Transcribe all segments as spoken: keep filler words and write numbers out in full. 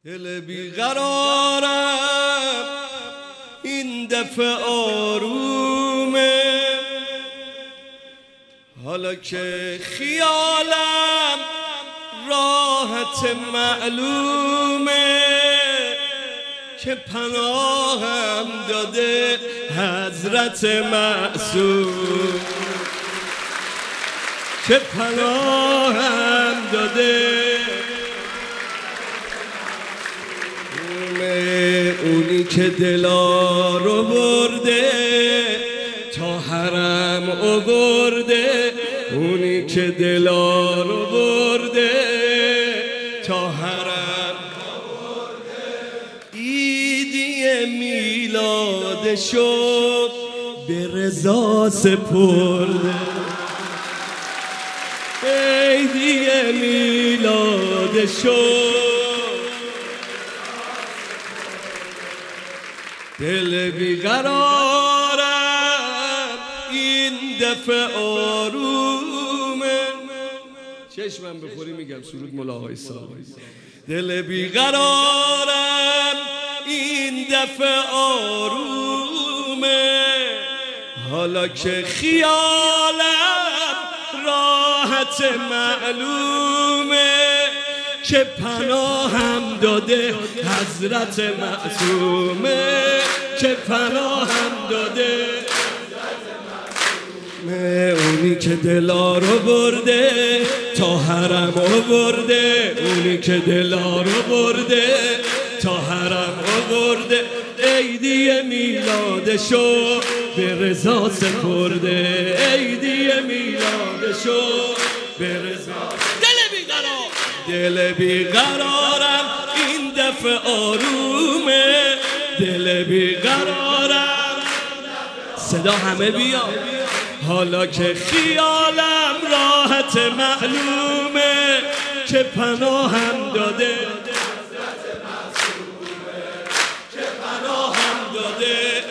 دل بیقرارم این دفعه آرومه، حالا که خیالم راحت معلومه که پناهم داده حضرت معصوم، که پناهم داده اونی که دلا رو برده تا حرم آورده، اونی که دلا رو برده تا حرم آورده. عیدی میلادشو به رضا سپرده، عیدی میلادشو دل بیقرارم این دفعه آرومه. چشمم بخوری میگم سرود مولاهای سال. دل بیقرارم این دفعه آرومه، حالا که خیالم راحت معلومه که پناهم داده حضرت معصومه، که پناهم داده اونی که دلا رو برده تا حرم آورده، اونی که دلا رو برده تا حرم آورده. عیدی میلادشو به رضا سپرده، عیدی میلادشو به رضا. دل بیقرار دل بیقرارم این دفعه آرومه، دل بیقرارم صدا همه بیا، حالا که خیالم راحت معلومه که پناهم داده که پناهم داده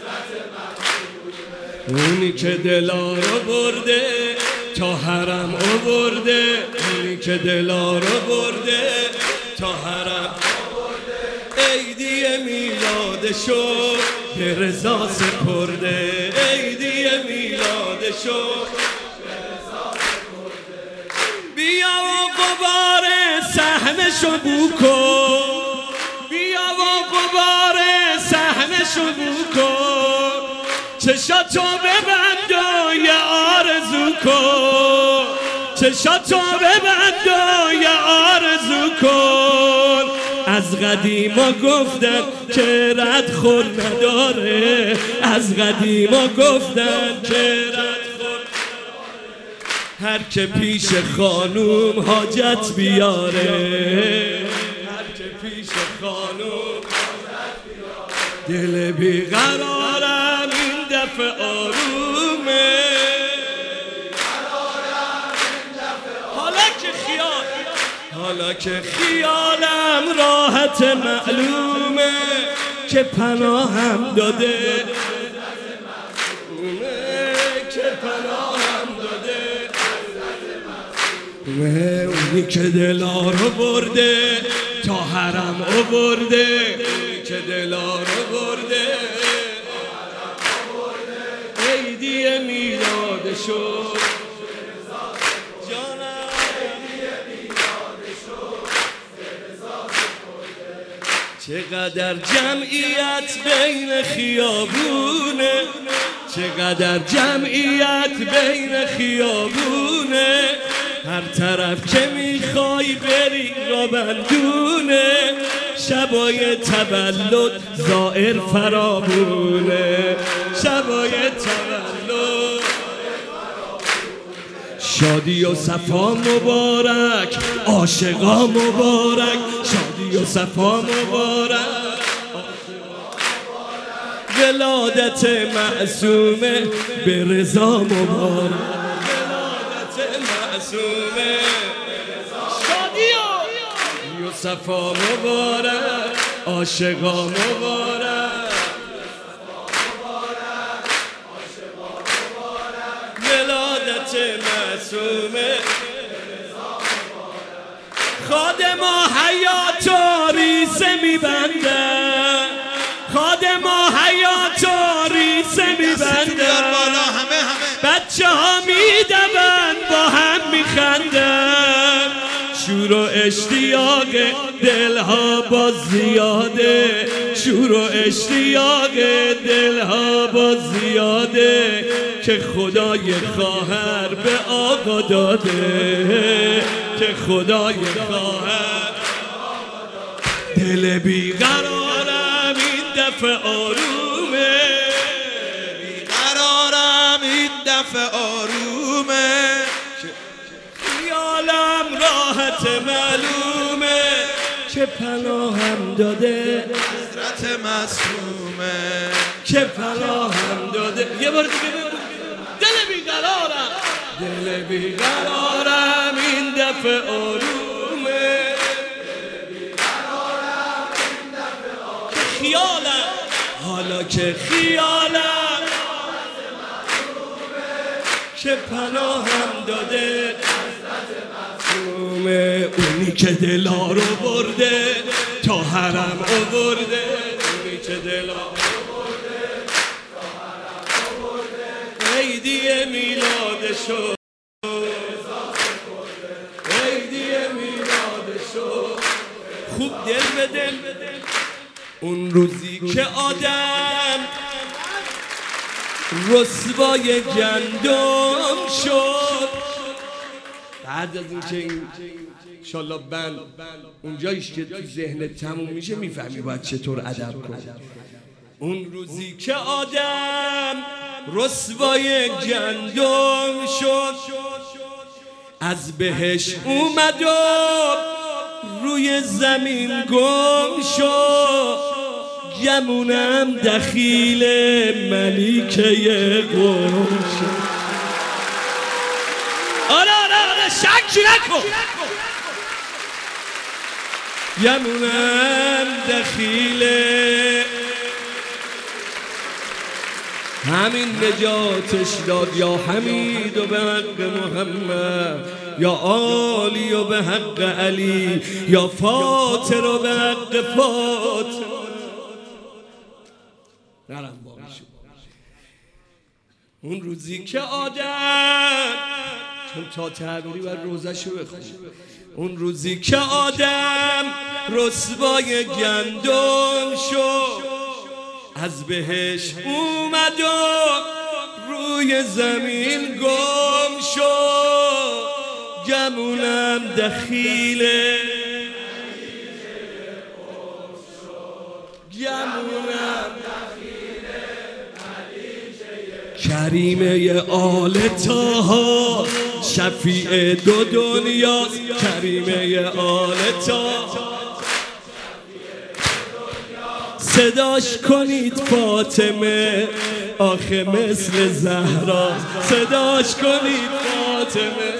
اونی که دلا رو برده تا حرم آورده، اونی که دلا رو برده تا حرم آورده. عیدی میلادشو به رضا سپرده، عیدی میلادشو به رضا سپرده. بیا و غبار صحنشو بو کن، بیا و غبار صحنشو بو کن، چشاتو ببند و یه آرزو کن، چشاتو ببند و یه آرزو کن. از قدیما گفتن که ردخور نداره، از قدیما گفتن که ردخور نداره. هر که پیش خانوم حاجت بیاره، هر که پیش خانوم حاجت بیاره. دل بیقرارم این دفعه آرومه، حالا که خیال حالا که خیالم راحت معلومه که پناهم داده، که پناهم داده اونی که دلا رو برده تا حرم آورده، اونی که دلا رو برده عیدی میلادشو چقدر جمعیت بین خیابونه، چقدر جمعیت بین خیابونه، هر طرف که میخوای بری را بندونه، شبای تولد زائر فرابونه، شبای تولد شادی و صفا مبارک، عاشقا مبارک، شادی و صفا مبارک، ولادت معصومه به رضا مبارک، ولادت معصومه شادی و صفا مبارک، عاشقا مبارک، ولادت معصومه خادم و حیات و ریز قلبم شور و اشتیاق دلها باز زیاده شور و اشتیاق دلها باز زیاده که خدای خواهر به آقا داده که خدای خواهر دل بیقرارم این دفعه آرومه بیقرارم این دفعه آرومه خیالم راحت معلومه که پناهم داده حضرت معصومه که پناهم داده یه بار دیگه دل بیقرارم دل بیقرارم این دفعه آرومه که خیالم حالا که خیالم که پناهم داده معصومه اونی که دلا رو برده تا حرم آورده اونی که دلا رو برده تا حرم آورده عیدی میلادشو عیدی میلادشو خوب دل به دل اون روزی که آدم رسوای گندم شد بعد از این که این انشالله بند اونجایش که تو ذهنت تموم میشه میفهمی باید چطور ادب کنی اون روزی که آدم رسوای گندم شد از بهش اومد و روی زمین گم شد گمونم دخیل ملیکه قم شد آره آره آره شک نکن گمونم دخیل همین نجاتش داد یا حمید و به حق محمد یا عالی و به حق علی یا فاطر و به حق فاطر نرم باقی اون روزی که آدم چون تا تعبیری بر روزشو بخون اون روزی که آدم رسوای گندم شد از بهش اومد و روی زمین گم شد گمونم دخیله گمونم کریمه آل طه شفیع دو دنیاست کریمه آل طه صداش کنید فاطمه آخه مثل زهرا صداش کنید فاطمه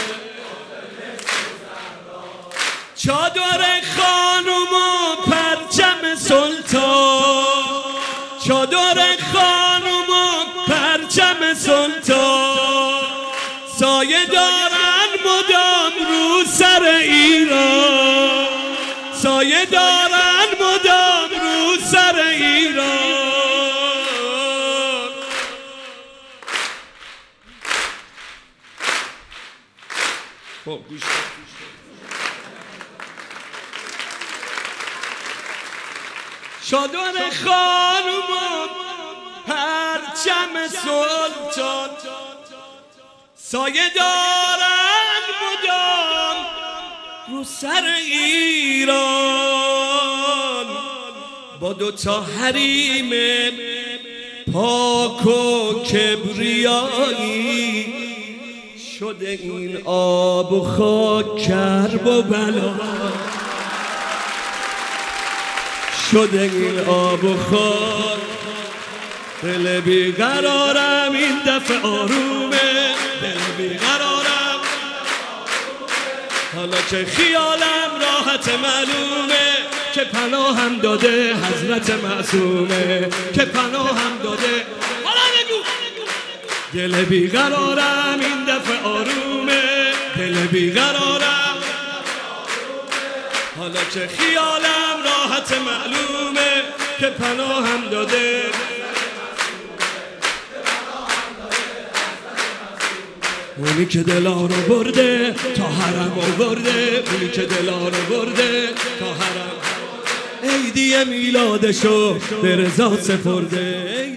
چادر خانم و پرچم سلطان چادر خانم و پرچم سلطان سایه دارن مدام رو سر ایران سایه دارن مدام رو سر ایران خب گوش چادر خانم و پرچم سلطان سایه دارن مدام رو سر ایران با دوتا حریم پاک و کبریایی شده این آب و خاک کرب و بلا شده این آب و خاک دل بیقرارم این دفعه آرومه دل بیقرارم حالا که خیالم راحت معلومه که پناهم داده حضرت معصومه که پناهم داده حالا نگو دل بیقرارم این دفعه آرومه دل بیقرارم حالا که خیالم راحت معلومه که پناهم داده اونی که دلا رو برده تا حرم آورده، اونی که دلا رو برده تا حرم عیدی میلادشو به رضا سپرده.